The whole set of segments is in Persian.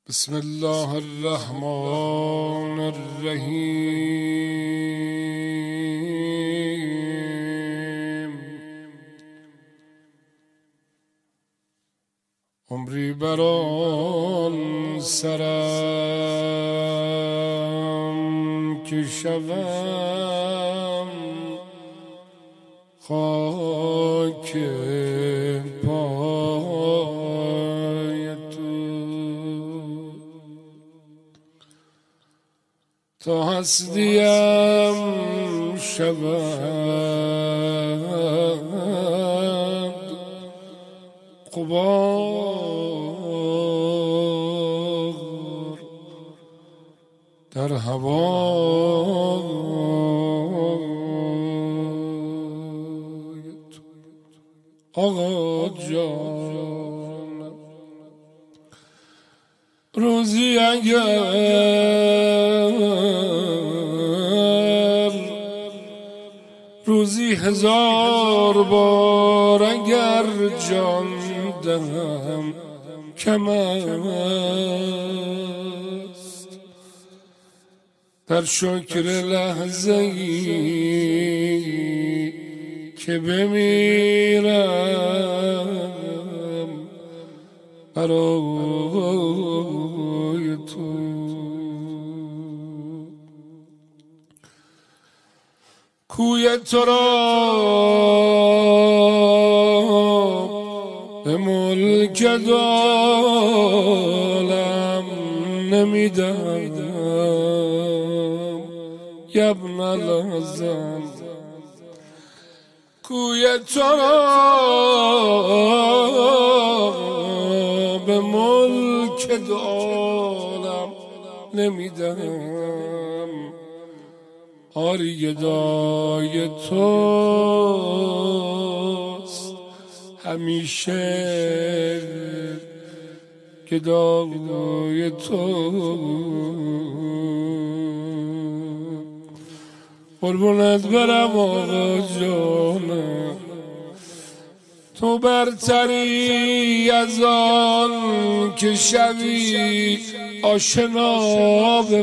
بسم الله الرحمن الرحیم. عمری بران سرم که شوم خاک پای تو، تا هستیم شود غبار در هوای تو. آقا جان روزی روزی هزار بار اگر جان دهم کم است، در شکر لحظه‌ای که بمیرم برای تو. کوی تو را به ملک عالم نمیدم ابن الحسن. کوی تو را به ملک عالم نمیدم، آری گدای توست همیشه، گدای تو. قربونت برم آقا جانم، تو برتری از آن که شوی آشنا به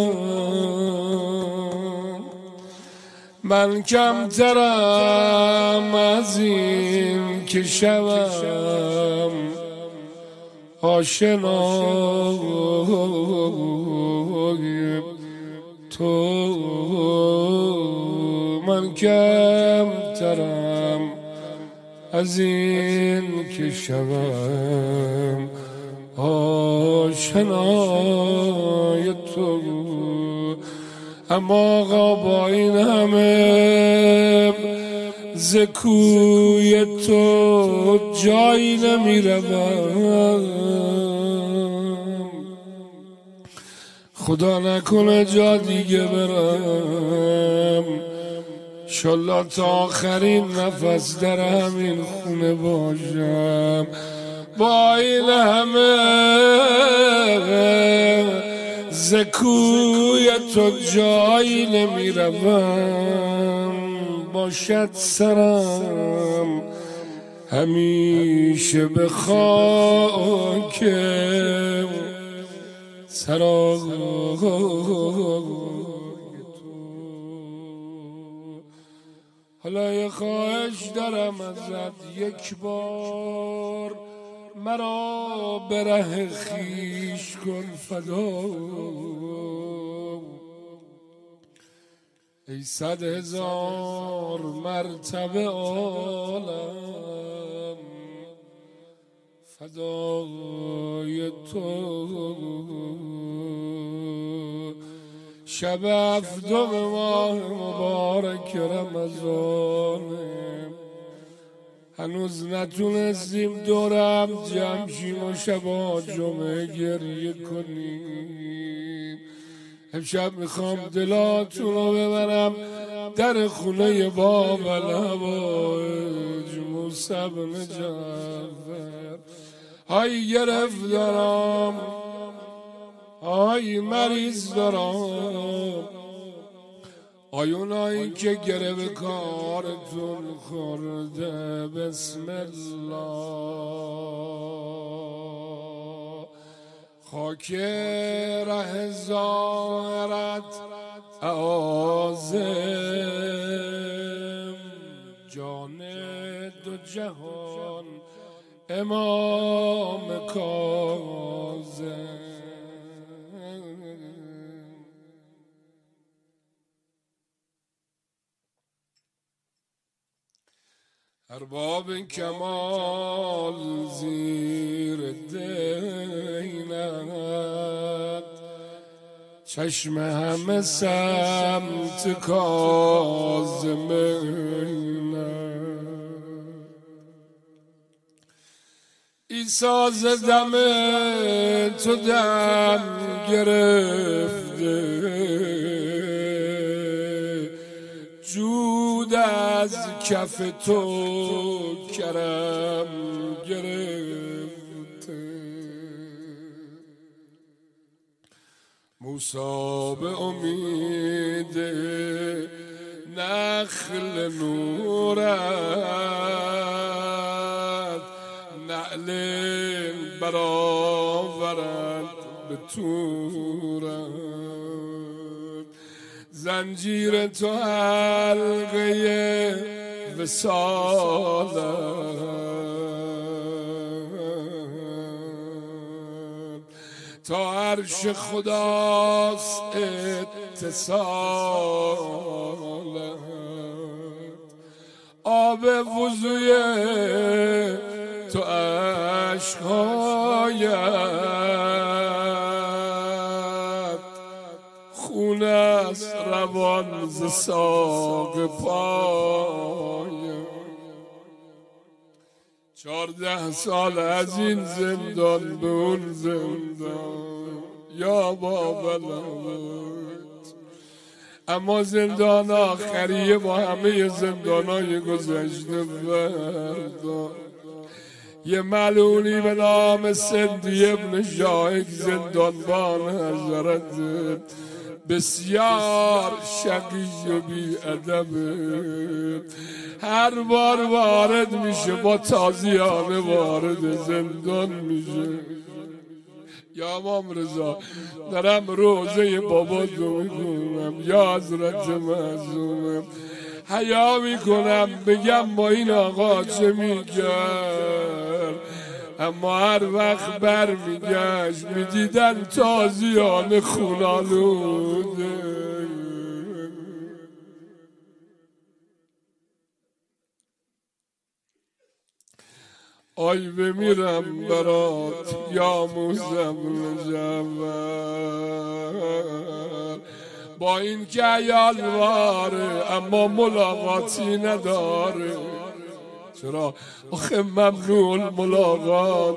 من کمترم از این که شوم آشنای تو. من کمترم از این که شوم آشنای تو. اما آقا با این همه ز کوی تو جایی نمیروم، خدا نکنه جا دیگه برم، انشالله تا آخرین نفس در همین خونه باشم. با این همه ز کوی تو جایی نمیروم، باشد سرم همیشه به خاک سرای تو. حالا یه خواهش دارم ازت، یک بار مرا به ره خویش کن فدا، ای 100,000 مرتبه عالم فدای تو. شب 7 ماه مبارک رمضانه، هنوز نتونستیم دورم جمع شیم و شبا جمعه گریه کنیم. امشب میخوام دلاتون رو ببرم در خونه باب الهوایج موسی بن جعفر. های گرفتارم، های مریض دارم، آیونایی که گره به کارتون خورده، بسم الله خاک ره زارت اعاظم جان دو جهان امام کاظم ارباب کمال زیر دینت چشم همه سمت کاظمینت عیسی ز دم تو دم گرفته جود از کف تو کرم گرفته موسی به امید نخل نورت نعل برآورد به تورت زنجیر تو حلقه وصالت تا عرش خداست اتصالت آب وضوی تو عشقهایت خون است روان ز ساق پایت 14 سال از این زندان به اون زندان یا بابلوت اما زندان آخریه با همه زندانای گذشته بردار یه ملعونی به نام سندی ابن شاهک زندانبان حضرت بسیار شقی و بی ادبه هر بار وارد میشه با تازیانه وارد زندان میشه یا امام رضا دارم روزه بابا دو میکنم یا حضرت معصومه حیا میکنم بگم با این آقا چه میگرد اما هر وقت بر میگشت میدیدن تازیانه خونالوده آی بمیرم برات یا موسی جبل با این که یالواره اما ملاقاتی نداره چرا آخه ممنوع الملاقات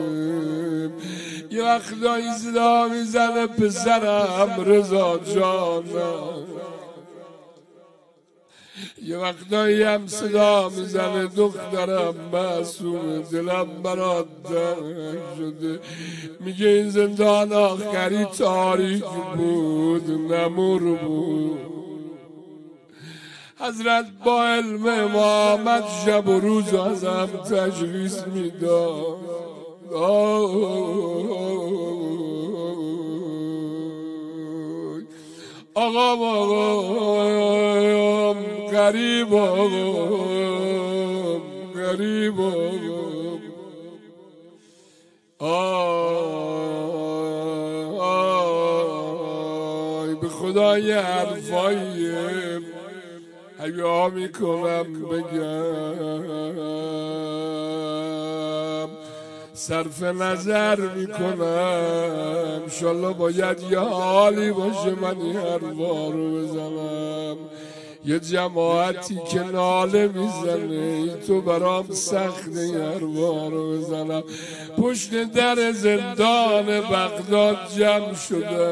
یه وقتایی صدا میزنه پسرم رضا جانم یه وقتایی هم صدا میزنه دخترم معصومه دلم برات تنگ شده میگه این زندان آخری تاریک بود نمور بود حضرت با علم امامت شب و روز ازم تشخیص میداد آقا غریب غریب آی به خدا یه حرفایی حیا میکنم بگم صرف نظر میکنم انشالله باید یه حالی باشه من این حرفا رو بزنم یه جماعتی که ناله میزنه تو برام سخته این حرفا رو بزنم پشت در زندان بغداد جمع شده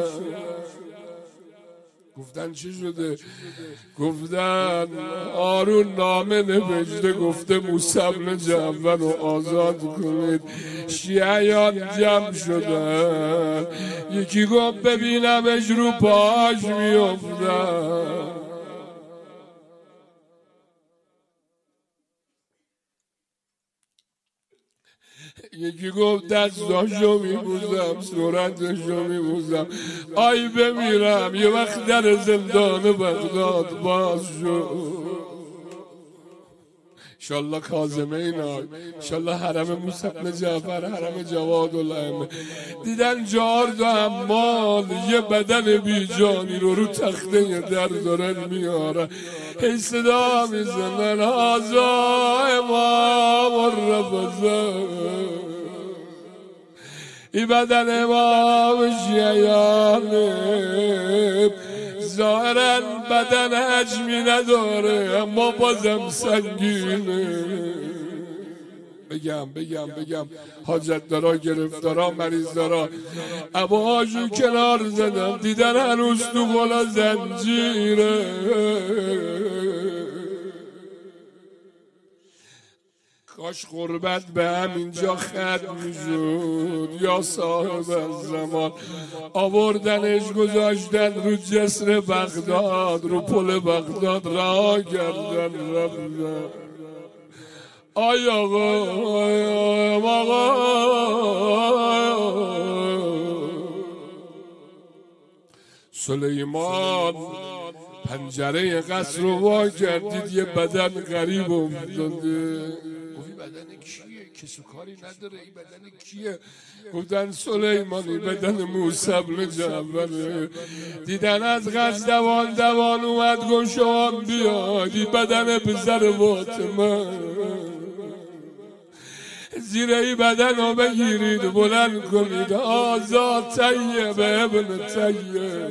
گفتن چی شده؟ گفتن آرون نامه نوشته گفته موسی بن جعفر رو آزاد کنید شیعیان جمع شدن یکی گفت ببینمش رو پاش میافتن یکی گفت دستاشو میبوزم صورتشو میبوزم آی بمیرم یه وقت در زندان بغداد باز شد. انشالله کاظمه اینا، انشالله حرم موسی بن جعفر، حرم جواد الائمه. دیدن جار دو حمال یه بدن بی جانی رو تخته در دارن میارن، هی صدا میزنن هازا امام الرفضه. ای بدن امام شیعیانه، ظاهرا بدن حجمی نداره اما بازم سنگینه. بگم حاجت دارا، گرفتارا، مریض دارا اباهاشون کنار زدن، دیدن هنوز تو بالا زنجیره. کاش غربت به همینجا ختم میشد یا صاحب الزمان. آوردنش گذاشتن رو جسر بغداد، رو پل بغداد راه کردن رفتن. آی آقا سلیمان پنجره قصر رو وا کردید، یه بدن غریب افتاده. بدن کیه؟ کسی کاری نداره، این بدن کیه؟ گفتن سلیمانی بدن موسی بن جعفر. دیدن از قصد دوان اومد، گفت شما بیاد این بدن پسر فاطمه، زیر این بدن رو بگیرید بلند کنید، آزاد طیب ابن طیب.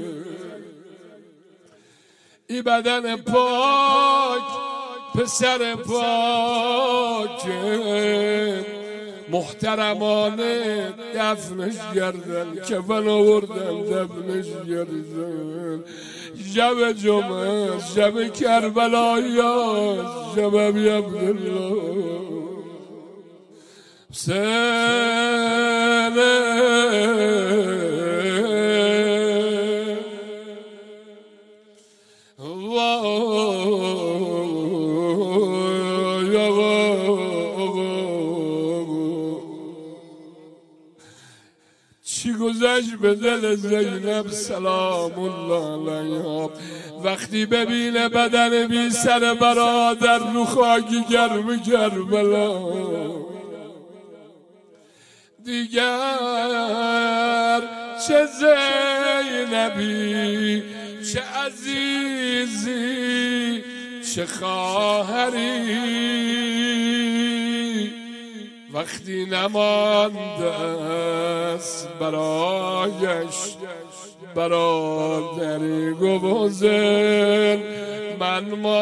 این بدن پاک پسر پاک محترمانه دفنش کردن، کفن آوردن دفنش کردن. شب جمعه، شب کربلایی هست، شب ابی عبدالله چی گذشت به دل زینب سلام الله علیها وقتی ببینه بدن بی سر برادر رو خاکی گرم کربلا. دیگر چه زینبی، چه عزیزی، چه خواهری، وقتی نمانده است برایش برادری گوزن. من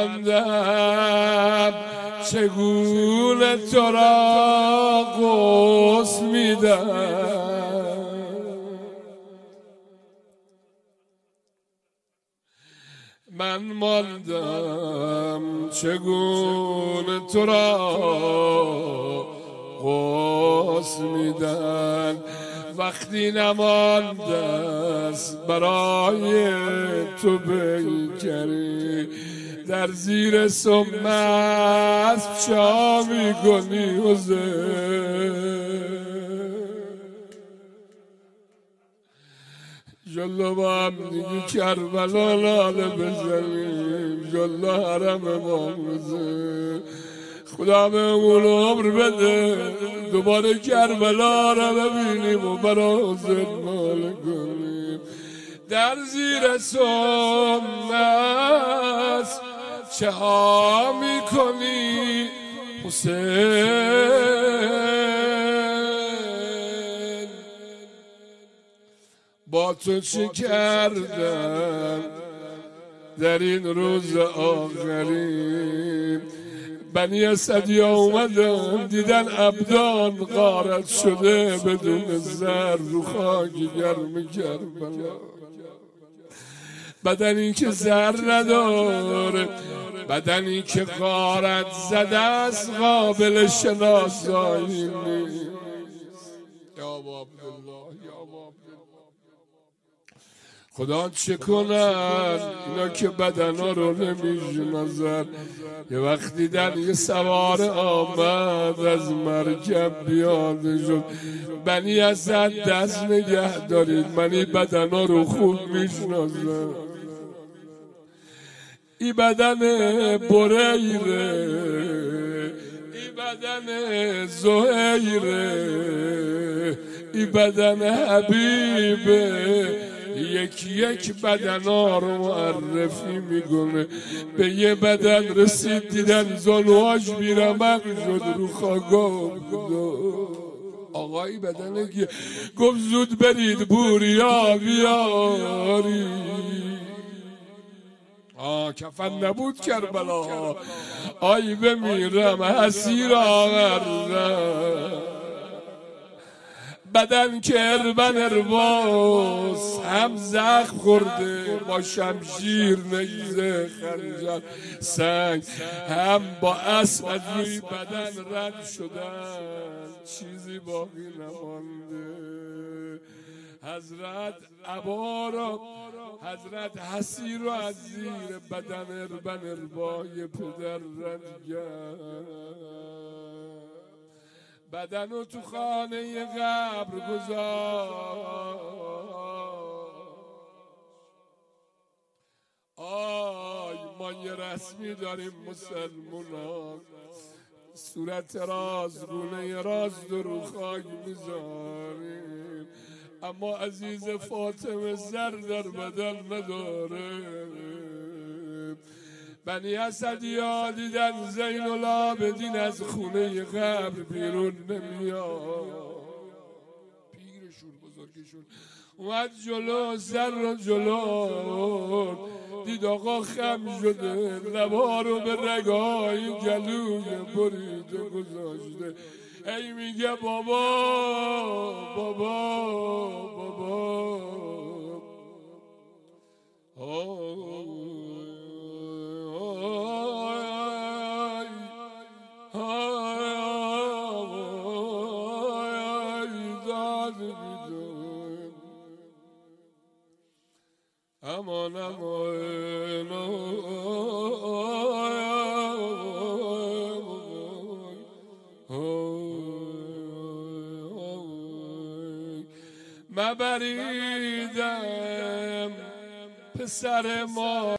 ماندم چگونه تو را غسل میدم، من ماندم چگونه تو را غسل میدن، وقتی نمانده است برای تو بیکری. در زیر سم اسب چا میکنی حسین؟ انشالله با هم دیگه کربلا لاله بزنیم، انشالله حرم امام حسین. خدا بهمون عمر بده دوباره کربلا را ببینیم و برا حسین مال کنیم. در زیر سم اسب چه ها میکنی حسین؟ با تو چه کردن در این روز آخرین؟ بنی اسدیا اومدن دیدن ابدان غارت شده بدون زر رو خاک گرم کربلا. بدنی که زر نداره، بدنی که غارت زده است، قابل شناسایی نیست. یا ابا عبدالله، یا ابا عبدالله. خدا چه کنن اینا که بدنا رو نمیشناسن. یه وقت دیدن یه سوار آمد از مرکب بیاد شد، بنی اسد دست نگه دارید، منی بدنا رو خوب میشناسم. ای بدن بریره، ای بدن زهیره، ای بدن حبیبه. یکی یک بدنا رو معرفی میکنه. به یه بدن رسید دیدن زانوهاش بیرمق شد رو خاکا. آقایی بدنه که گفت زود برید بوریا بیاری. کفن نبود کربلا، آی بمیرم اسیر آوردم. بدن که ارباس هم زخم خورده با شمشیر، نیزه، خنجر، سنگ، هم با اسب از روی بدن رد شدن، چیزی باقی نمانده. حضرت عبا را، حضرت حسی را از زیر بدن اربای پدر رد کرد. بدن رو تو خانه قبر گذاشت. ما یه رسمی داریم مسلمونان، صورت راست، گونه راست رو خاک میذاریم، اما عزیز فاطمه زر در بدن نداره. بنی اسدیا دیدن زین العابدین از خونه قبر بیرون نمیاد. پیرشون بزرگشون اومد جلو، سر رو جلو دید آقا خم شده، لبا رو به رگای گلوی بریده گذاشته. ای میگه بابا بابا بابا. امان امان مبریدم پسر ما.